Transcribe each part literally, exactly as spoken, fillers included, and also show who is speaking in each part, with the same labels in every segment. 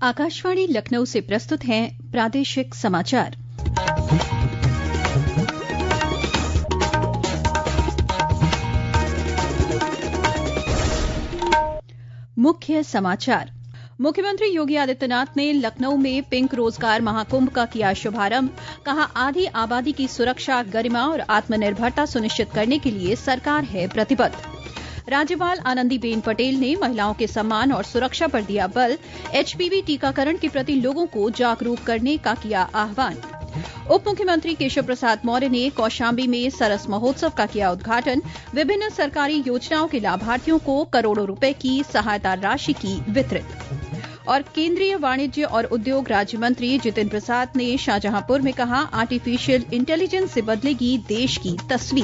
Speaker 1: आकाशवाणी लखनऊ से प्रस्तुत हैं प्रादेशिक समाचार। मुख्य समाचार। मुख्यमंत्री योगी आदित्यनाथ ने लखनऊ में पिंक रोजगार महाकुंभ का किया शुभारंभ। कहा, आधी आबादी की सुरक्षा, गरिमा और आत्मनिर्भरता सुनिश्चित करने के लिए सरकार है प्रतिबद्ध। राज्यपाल आनंदीबेन पटेल ने महिलाओं के सम्मान और सुरक्षा पर दिया बल। एचपीवी टीकाकरण के प्रति लोगों को जागरूक करने का किया आह्वान। उप मुख्यमंत्री केशव प्रसाद मौर्य ने कौशाम्बी में सरस महोत्सव का किया उद्घाटन। विभिन्न सरकारी योजनाओं के लाभार्थियों को करोड़ों रुपए की सहायता राशि की वितरित। और केंद्रीय वाणिज्य और उद्योग राज्य मंत्री जितिन प्रसाद ने शाहजहांपुर में कहा, आर्टिफिशियल इंटेलिजेंस से बदलेगी देश की तस्वीर।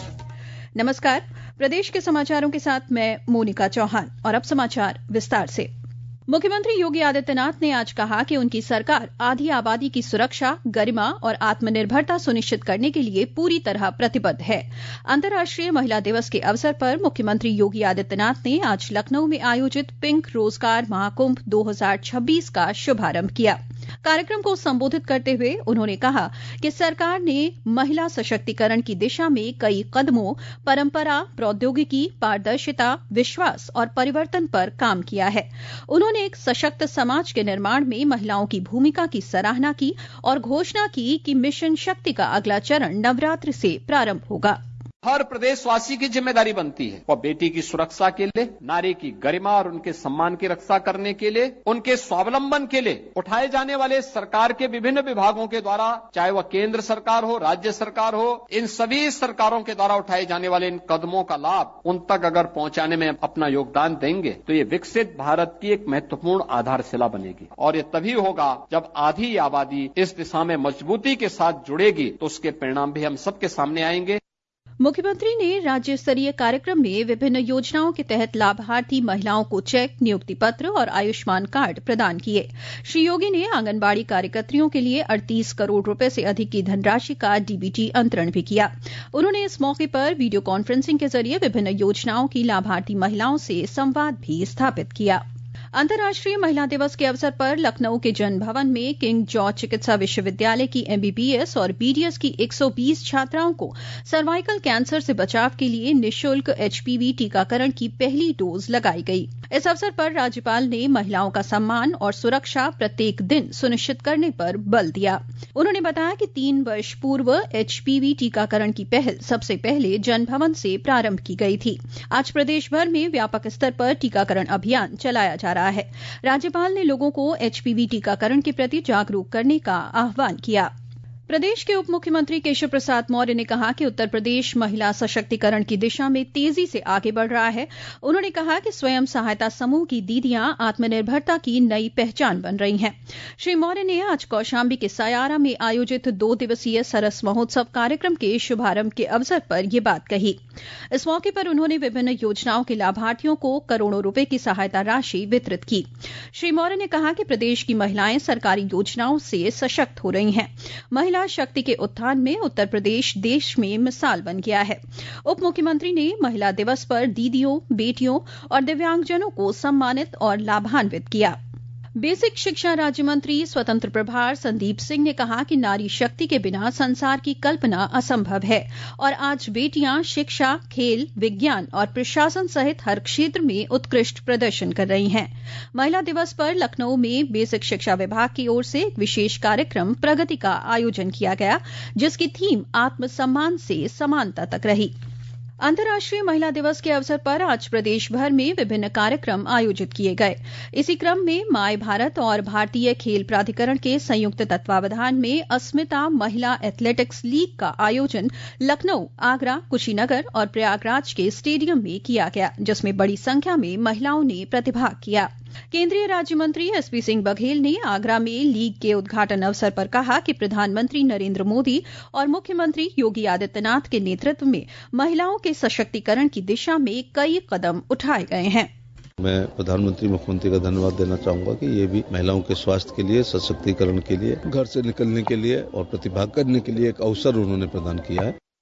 Speaker 1: नमस्कार, प्रदेश के समाचारों के साथ मैं मोनिका चौहान और अब समाचार विस्तार से। मुख्यमंत्री योगी आदित्यनाथ ने आज कहा कि उनकी सरकार आधी आबादी की सुरक्षा, गरिमा और आत्मनिर्भरता सुनिश्चित करने के लिए पूरी तरह प्रतिबद्ध है। अंतर्राष्ट्रीय महिला दिवस के अवसर पर मुख्यमंत्री योगी आदित्यनाथ ने आज लखनऊ में आयोजित पिंक रोजगार महाकुंभ दो हज़ार छब्बीस का शुभारंभ किया। कार्यक्रम को संबोधित करते हुए उन्होंने कहा कि सरकार ने महिला सशक्तिकरण की दिशा में कई कदमों, परंपरा, प्रौद्योगिकी, पारदर्शिता, विश्वास और परिवर्तन पर काम किया है। उन्होंने एक सशक्त समाज के निर्माण में महिलाओं की भूमिका की सराहना की और घोषणा की कि मिशन शक्ति का अगला चरण नवरात्र से प्रारंभ होगा।
Speaker 2: हर प्रदेशवासी की जिम्मेदारी बनती है और बेटी की सुरक्षा के लिए, नारी की गरिमा और उनके सम्मान की रक्षा करने के लिए, उनके स्वावलंबन के लिए उठाए जाने वाले सरकार के विभिन्न विभागों के द्वारा, चाहे वह केंद्र सरकार हो, राज्य सरकार हो, इन सभी सरकारों के द्वारा उठाए जाने वाले इन कदमों का लाभ उन तक अगर पहुंचाने में अपना योगदान देंगे तो ये विकसित भारत की एक महत्वपूर्ण आधारशिला बनेगी। और ये तभी होगा जब आधी आबादी इस दिशा में मजबूती के साथ जुड़ेगी तो उसके परिणाम भी हम सबके सामने आएंगे।
Speaker 1: मुख्यमंत्री ने राज्य स्तरीय कार्यक्रम में विभिन्न योजनाओं के तहत लाभार्थी महिलाओं को चेक, नियुक्ति पत्र और आयुष्मान कार्ड प्रदान किए। श्री योगी ने आंगनबाड़ी कार्यकर्तियों के लिए अड़तीस करोड़ रुपए से अधिक की धनराशि का डीबीटी अंतरण भी किया। उन्होंने इस मौके पर वीडियो कॉन्फ्रेंसिंग के जरिए विभिन्न योजनाओं की लाभार्थी महिलाओं से संवाद भी स्थापित किया। अंतर्राष्ट्रीय महिला दिवस के अवसर पर लखनऊ के जन भवन में किंग जॉर्ज चिकित्सा विश्वविद्यालय की एमबीबीएस और बीडीएस की एक सौ बीस छात्राओं को सर्वाइकल कैंसर से बचाव के लिए निःशुल्क एचपीवी टीकाकरण की पहली डोज लगाई गई। इस अवसर पर राज्यपाल ने महिलाओं का सम्मान और सुरक्षा प्रत्येक दिन सुनिश्चित करने पर बल दिया। उन्होंने बताया कि तीन वर्ष पूर्व एचपीवी टीकाकरण की पहल सबसे पहले जन भवन से प्रारंभ की गई थी। आज प्रदेश भर में व्यापक स्तर पर टीकाकरण अभियान चलाया जा रहा है। राज्यपाल ने लोगों को एचपीवी टीकाकरण के प्रति जागरूक करने का आह्वान किया। प्रदेश के उप मुख्यमंत्री केशव प्रसाद मौर्य ने कहा कि उत्तर प्रदेश महिला सशक्तिकरण की दिशा में तेजी से आगे बढ़ रहा है। उन्होंने कहा कि स्वयं सहायता समूह की दीदियां आत्मनिर्भरता की नई पहचान बन रही हैं। श्री मौर्य ने आज कौशाम्बी के सयारा में आयोजित दो दिवसीय सरस महोत्सव कार्यक्रम के शुभारंभ के अवसर पर ये बात कही। इस मौके पर उन्होंने विभिन्न योजनाओं के लाभार्थियों को करोड़ों रुपए की सहायता राशि वितरित की। श्री मौर्य ने कहा कि प्रदेश की महिलाएं सरकारी योजनाओं से सशक्त हो रही हैं। महिला शक्ति के उत्थान में उत्तर प्रदेश देश में मिसाल बन गया है। उप मुख्यमंत्री ने महिला दिवस पर दीदियों, बेटियों और दिव्यांगजनों को सम्मानित और लाभान्वित किया। बेसिक शिक्षा राज्य मंत्री स्वतंत्र प्रभार संदीप सिंह ने कहा कि नारी शक्ति के बिना संसार की कल्पना असंभव है और आज बेटियां शिक्षा, खेल, विज्ञान और प्रशासन सहित हर क्षेत्र में उत्कृष्ट प्रदर्शन कर रही हैं। महिला दिवस पर लखनऊ में बेसिक शिक्षा विभाग की ओर से एक विशेष कार्यक्रम प्रगति का आयोजन किया गया, जिसकी थीम आत्मसम्मान से समानता तक रही। अंतर्राष्ट्रीय महिला दिवस के अवसर पर आज प्रदेश भर में विभिन्न कार्यक्रम आयोजित किए गए। इसी क्रम में माय भारत और भारतीय खेल प्राधिकरण के संयुक्त तत्वावधान में अस्मिता महिला एथलेटिक्स लीग का आयोजन लखनऊ, आगरा, कुशीनगर और प्रयागराज के स्टेडियम में किया गया, जिसमें बड़ी संख्या में महिलाओं ने प्रतिभाग किया। केंद्रीय राज्य मंत्री एसपी सिंह बघेल ने आगरा में लीग के उद्घाटन अवसर पर कहा कि प्रधानमंत्री नरेंद्र मोदी और मुख्यमंत्री योगी आदित्यनाथ के नेतृत्व में महिलाओं के सशक्तिकरण की दिशा में कई कदम उठाए गए हैं।
Speaker 3: मैं प्रधानमंत्री मुख्यमंत्री का धन्यवाद देना चाहूंगा कि ये भी महिलाओं के स्वास्थ्य के लिए, सशक्तिकरण के लिए, घर से निकलने के लिए और प्रतिभाग करने के लिए एक अवसर उन्होंने प्रदान किया है।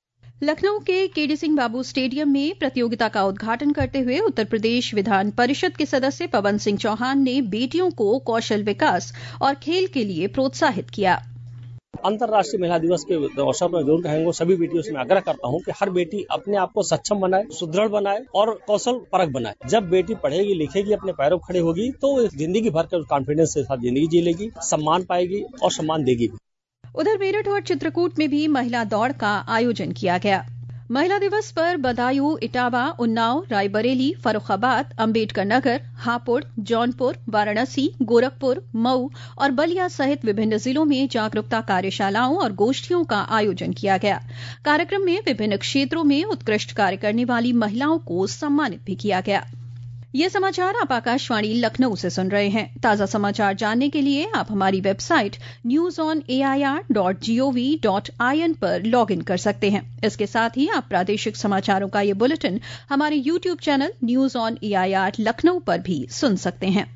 Speaker 1: लखनऊ के केडी सिंह बाबू स्टेडियम में प्रतियोगिता का उद्घाटन करते हुए उत्तर प्रदेश विधान परिषद के सदस्य पवन सिंह चौहान ने बेटियों को कौशल विकास और खेल के लिए प्रोत्साहित किया।
Speaker 4: अंतर्राष्ट्रीय महिला दिवस के अवसर पर जरूर कहेंगे, सभी बेटियों से मैं आग्रह करता हूं कि हर बेटी अपने आप को सक्षम बनाए, सुदृढ़ बनाए और कौशल परक बनाए। जब बेटी पढ़ेगी लिखेगी, अपने पैरों पर खड़ी होगी तो जिंदगी भर के कॉन्फिडेंस के साथ जिंदगी जी लेगी, सम्मान पाएगी और सम्मान देगी भी।
Speaker 1: उधर मेरठ और चित्रकूट में भी महिला दौड़ का आयोजन किया गया। महिला दिवस पर बदायूं, इटावा, उन्नाव, रायबरेली, फर्रुखाबाद, अम्बेडकर नगर, हापुड़, जौनपुर, वाराणसी, गोरखपुर, मऊ और बलिया सहित विभिन्न जिलों में जागरूकता कार्यशालाओं और गोष्ठियों का आयोजन किया गया। कार्यक्रम में विभिन्न क्षेत्रों में उत्कृष्ट कार्य करने वाली महिलाओं को सम्मानित भी किया गया। ये समाचार आप आकाशवाणी लखनऊ से सुन रहे हैं। ताजा समाचार जानने के लिए आप हमारी website news on A I R dot G O V dot I N पर लॉग इन कर सकते हैं। इसके साथ ही आप प्रादेशिक समाचारों का ये बुलेटिन हमारे YouTube channel news on A I R Lucknow पर भी सुन सकते हैं।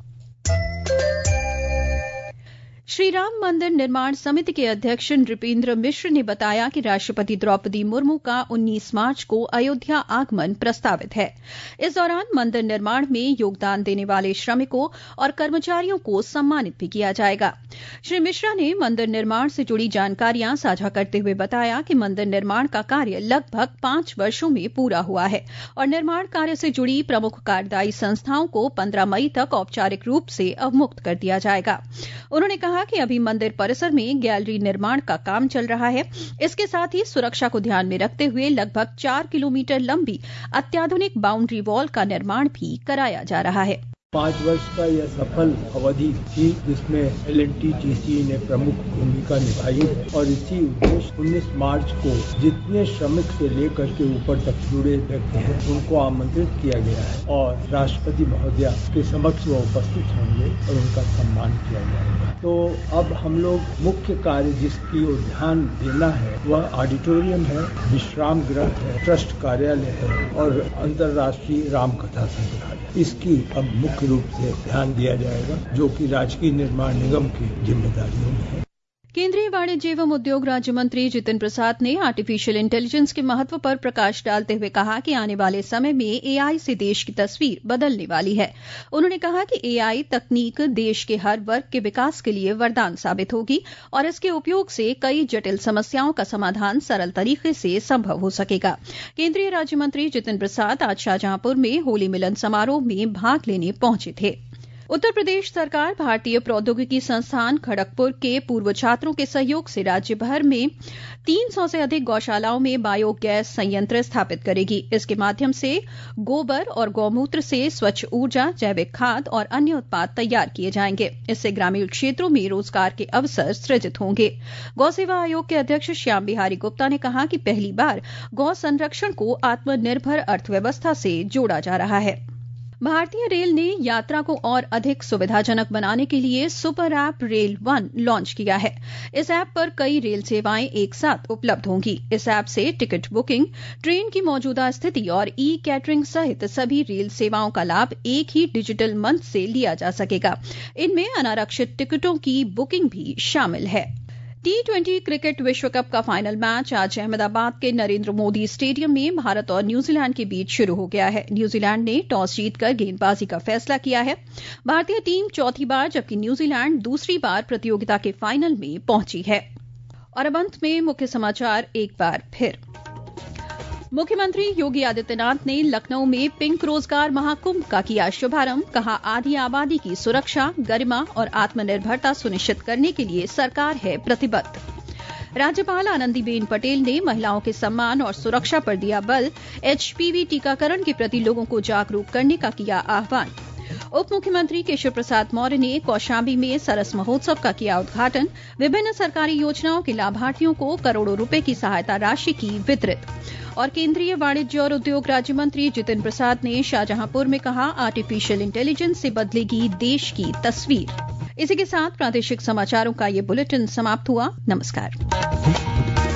Speaker 1: श्री राम मंदिर निर्माण समिति के अध्यक्ष नृपेंद्र मिश्र ने बताया कि राष्ट्रपति द्रौपदी मुर्मू का उन्नीस मार्च को अयोध्या आगमन प्रस्तावित है। इस दौरान मंदिर निर्माण में योगदान देने वाले श्रमिकों और कर्मचारियों को सम्मानित भी किया जाएगा। श्री मिश्रा ने मंदिर निर्माण से जुड़ी जानकारियां साझा करते हुए बताया कि मंदिर निर्माण का कार्य लगभग पांच वर्षों में पूरा हुआ है और निर्माण कार्य से जुड़ी प्रमुख कार्यदायी संस्थाओं को पंद्रह मई तक औपचारिक रूप से अवमुक्त कर दिया जाएगा। उन्होंने कहा कि अभी मंदिर परिसर में गैलरी निर्माण का काम चल रहा है। इसके साथ ही सुरक्षा को ध्यान में रखते हुए लगभग चार किलोमीटर लंबी अत्याधुनिक बाउंड्री वॉल का निर्माण भी कराया जा रहा है।
Speaker 5: पाँच वर्ष का यह सफल अवधि थी जिसमें L and T G C ने प्रमुख भूमिका निभाई है और इसी उद्देश्य उन्नीस मार्च को जितने श्रमिक से लेकर के ऊपर तक जुड़े व्यक्ति हैं उनको आमंत्रित किया गया है और राष्ट्रपति महोदया के समक्ष वो उपस्थित होंगे और उनका सम्मान किया जाएगा। तो अब हम लोग मुख्य कार्य जिसकी ओर ध्यान देना है वह ऑडिटोरियम है, विश्राम गृह है, ट्रस्ट कार्यालय है और अंतर्राष्ट्रीय रामकथा संग्रहालय। इसकी अब मुख्य रूप से ध्यान दिया जाएगा जो कि राजकीय निर्माण निगम की जिम्मेदारियों में है।
Speaker 1: केंद्रीय वाणिज्य एवं उद्योग राज्य मंत्री जितिन प्रसाद ने आर्टिफिशियल इंटेलिजेंस के महत्व पर प्रकाश डालते हुए कहा कि आने वाले समय में ए आई से देश की तस्वीर बदलने वाली है। उन्होंने कहा कि ए आई तकनीक देश के हर वर्ग के विकास के लिए वरदान साबित होगी और इसके उपयोग से कई जटिल समस्याओं का समाधान सरल तरीके से संभव हो सकेगा। केंद्रीय राज्य मंत्री जितिन प्रसाद आज शाहजहांपुर में होली मिलन समारोह में भाग लेने पहुंचे थे। उत्तर प्रदेश सरकार भारतीय प्रौद्योगिकी संस्थान खड़गपुर के पूर्व छात्रों के सहयोग से राज्य भर में तीन सौ से अधिक गौशालाओं में बायोगैस संयंत्र स्थापित करेगी। इसके माध्यम से गोबर और गौमूत्र से स्वच्छ ऊर्जा, जैविक खाद और अन्य उत्पाद तैयार किए जाएंगे। इससे ग्रामीण क्षेत्रों में रोजगार के अवसर सृजित होंगे। गौ सेवा आयोग के अध्यक्ष श्याम बिहारी गुप्ता ने कहा कि पहली बार गौ संरक्षण को आत्मनिर्भर अर्थव्यवस्था से जोड़ा जा रहा है। भारतीय रेल ने यात्रा को और अधिक सुविधाजनक बनाने के लिए super app rail one launch किया है। इस ऐप पर कई रेल सेवाएं एक साथ उपलब्ध होंगी। इस ऐप से टिकट बुकिंग, ट्रेन की मौजूदा स्थिति और ई कैटरिंग सहित सभी रेल सेवाओं का लाभ एक ही डिजिटल मंच से लिया जा सकेगा। इनमें अनारक्षित टिकटों की बुकिंग भी शामिल है। टी ट्वेंटी क्रिकेट विश्व कप का फाइनल मैच आज अहमदाबाद के नरेंद्र मोदी स्टेडियम में भारत और न्यूजीलैंड के बीच शुरू हो गया है। न्यूजीलैंड ने टॉस जीतकर गेंदबाजी का फैसला किया है। भारतीय टीम चौथी बार जबकि न्यूजीलैंड दूसरी बार प्रतियोगिता के फाइनल में पहुंची है। और अब अंत में मुख्य समाचार एक बार फिर। मुख्यमंत्री योगी आदित्यनाथ ने लखनऊ में पिंक रोजगार महाकुंभ का किया शुभारंभ। कहा, आधी आबादी की सुरक्षा, गरिमा और आत्मनिर्भरता सुनिश्चित करने के लिए सरकार है प्रतिबद्ध। राज्यपाल आनंदीबेन पटेल ने महिलाओं के सम्मान और सुरक्षा पर दिया बल। एचपीवी टीकाकरण के प्रति लोगों को जागरूक करने का किया आह्वान। उप मुख्यमंत्री केशव प्रसाद मौर्य ने कौशाम्बी में सरस महोत्सव का किया उद्घाटन। विभिन्न सरकारी योजनाओं के लाभार्थियों को करोड़ों रुपए की सहायता राशि की वितरित। और केंद्रीय वाणिज्य और उद्योग राज्य मंत्री जितिन प्रसाद ने शाहजहांपुर में कहा, आर्टिफिशियल इंटेलिजेंस से बदलेगी देश की तस्वीर। इसी के साथ प्रादेशिक समाचारों का ये बुलेटिन समाप्त हुआ। नमस्कार।